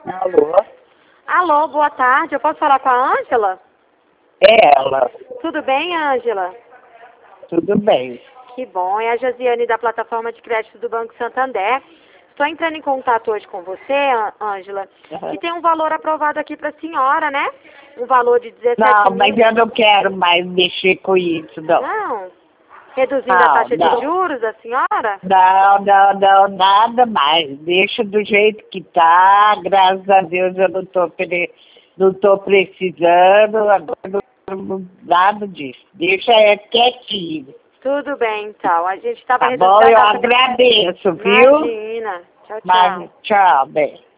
Alô? Alô, boa tarde. Eu posso falar com a Ângela? É ela. Tudo bem, Ângela? Tudo bem. Que bom. É a Josiane da plataforma de crédito do Banco Santander. Estou entrando em contato hoje com você, Ângela, Uhum. que tem um valor aprovado aqui para a senhora, né? Um valor de 17 Não, mil. mas eu não quero mais mexer com isso, não. Não? Reduzindo a Não, taxa de não. juros da senhora? Não, nada mais. Deixa do jeito que tá. Graças a Deus eu não tô precisando, agora nada disso. Deixa quietinho. Tudo bem, então. A gente estava Tá bom? Eu reduzindo a taxa. agradeço, viu? Imagina. Tchau, tchau. Mas, tchau, bem.